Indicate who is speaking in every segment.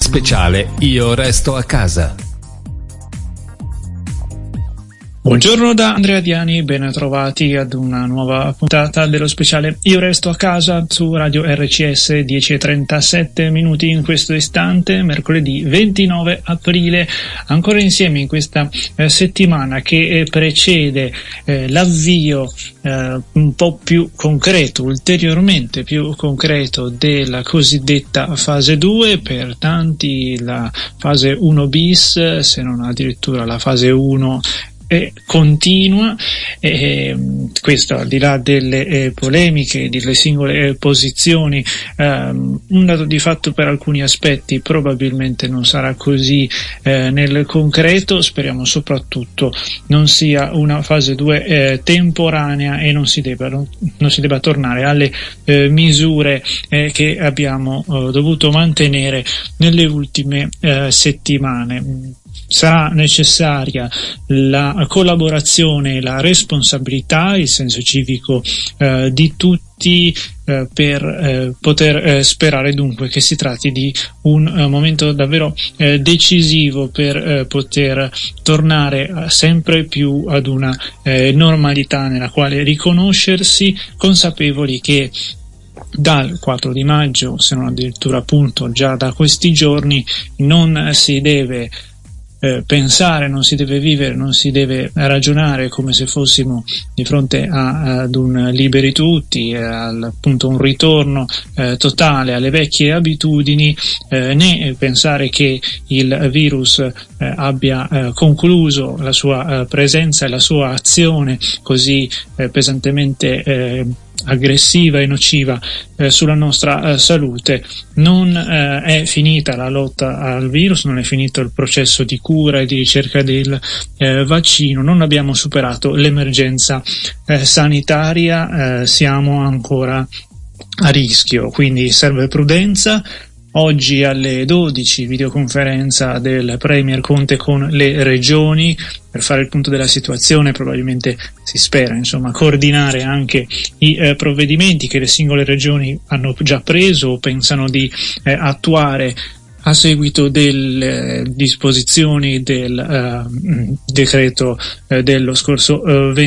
Speaker 1: Speciale Io resto a casa.
Speaker 2: Buongiorno da Andrea Diani, ben trovati ad una nuova puntata dello speciale Io resto a casa su Radio RCS, 10:37 in questo istante, mercoledì 29 aprile, ancora insieme in questa settimana che precede l'avvio un po' più concreto, ulteriormente più concreto della cosiddetta fase 2, per tanti la fase 1 bis, se non addirittura la fase 1 continua, questo al di là delle polemiche, delle singole posizioni. Un dato di fatto per alcuni aspetti probabilmente non sarà così nel concreto. Speriamo soprattutto non sia una fase 2 temporanea e non si debba tornare alle misure che abbiamo dovuto mantenere nelle ultime settimane. Sarà necessaria la collaborazione, la responsabilità, il senso civico di tutti per poter sperare dunque che si tratti di un momento davvero decisivo per poter tornare sempre più ad una normalità nella quale riconoscersi, consapevoli che dal 4 di maggio, se non addirittura appunto già da questi giorni, non si deve pensare, non si deve vivere, non si deve ragionare come se fossimo di fronte ad un liberi tutti, appunto un ritorno totale alle vecchie abitudini, né pensare che il virus abbia concluso la sua presenza e la sua azione così pesantemente aggressiva e nociva sulla nostra salute. Non è finita la lotta al virus, non è finito il processo di cura e di ricerca del vaccino, non abbiamo superato l'emergenza sanitaria, siamo ancora a rischio, quindi serve prudenza. Oggi alle 12 videoconferenza del Premier Conte con le regioni per fare il punto della situazione, probabilmente si spera coordinare anche i provvedimenti che le singole regioni hanno già preso o pensano di attuare a seguito delle disposizioni del decreto dello scorso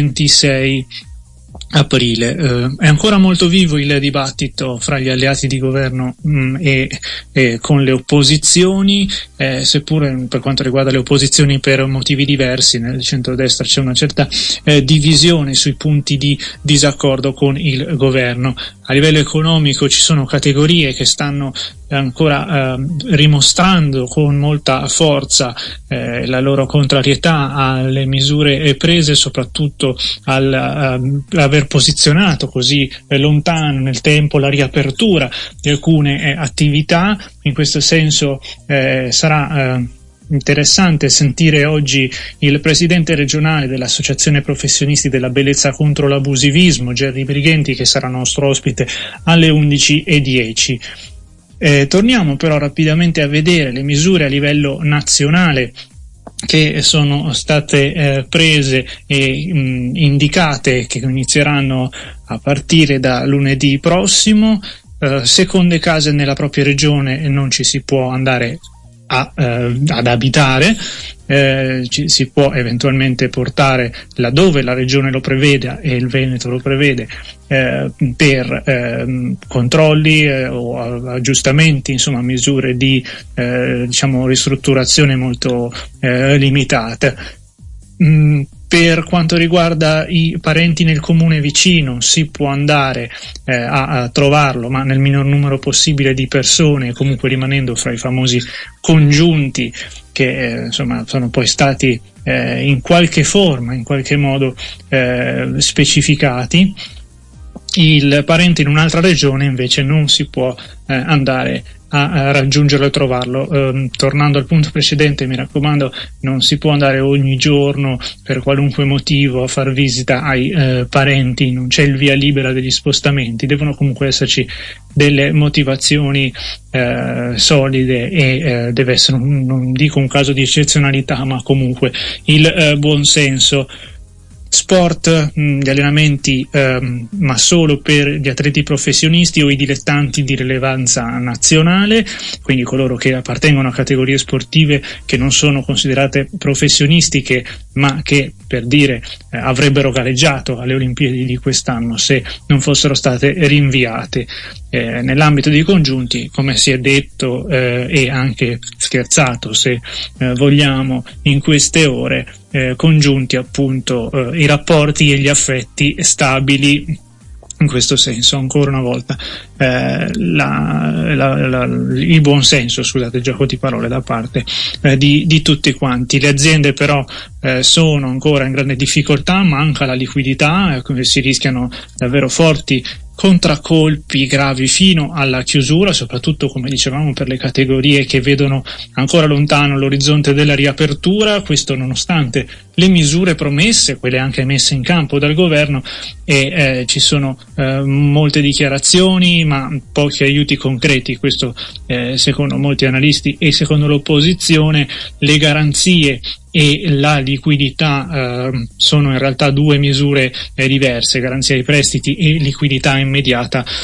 Speaker 2: 26 aprile. È ancora molto vivo il dibattito fra gli alleati di governo e con le opposizioni, seppure per quanto riguarda le opposizioni per motivi diversi. Nel centrodestra c'è una certa divisione sui punti di disaccordo con il governo. A livello economico ci sono categorie che stanno ancora rimostrando con molta forza la loro contrarietà alle misure prese, soprattutto all'aver posizionato così lontano nel tempo la riapertura di alcune attività. In questo senso sarà interessante sentire oggi il presidente regionale dell'Associazione Professionisti della Bellezza contro l'Abusivismo, Gerry Brighenti, che sarà nostro ospite alle 11:10. Torniamo però rapidamente a vedere le misure a livello nazionale che sono state prese e indicate, che inizieranno a partire da lunedì prossimo. Seconde case nella propria regione non ci si può andare ad abitare, ci si può eventualmente portare laddove la regione lo preveda e il Veneto lo prevede per controlli o aggiustamenti, misure di ristrutturazione molto limitate. Per quanto riguarda i parenti nel comune vicino, si può andare a trovarlo, ma nel minor numero possibile di persone, comunque rimanendo fra i famosi congiunti che sono poi stati in qualche forma, in qualche modo specificati. Il parente in un'altra regione invece non si può andare a raggiungerlo e trovarlo. Tornando al punto precedente, mi raccomando, non si può andare ogni giorno per qualunque motivo a far visita ai parenti, non c'è il via libera degli spostamenti, devono comunque esserci delle motivazioni solide e deve essere non dico un caso di eccezionalità, ma comunque il buon senso. sport, gli allenamenti ma solo per gli atleti professionisti o i dilettanti di rilevanza nazionale, quindi coloro che appartengono a categorie sportive che non sono considerate professionistiche ma che, per dire, avrebbero gareggiato alle Olimpiadi di quest'anno se non fossero state rinviate. Nell'ambito dei congiunti, come si è detto e anche scherzato, se vogliamo, in queste ore, congiunti appunto i rapporti e gli affetti stabili. In questo senso, ancora una volta, il buon senso, scusate il gioco di parole, da parte di tutti quanti. Le aziende però sono ancora in grande difficoltà, manca la liquidità, si rischiano davvero forti contraccolpi gravi fino alla chiusura, soprattutto, come dicevamo, per le categorie che vedono ancora lontano l'orizzonte della riapertura, questo nonostante le misure promesse, quelle anche messe in campo dal governo, e ci sono molte dichiarazioni ma pochi aiuti concreti. Questo secondo molti analisti e secondo l'opposizione. Le garanzie e la liquidità sono in realtà due misure diverse, garanzia ai prestiti e liquidità immediata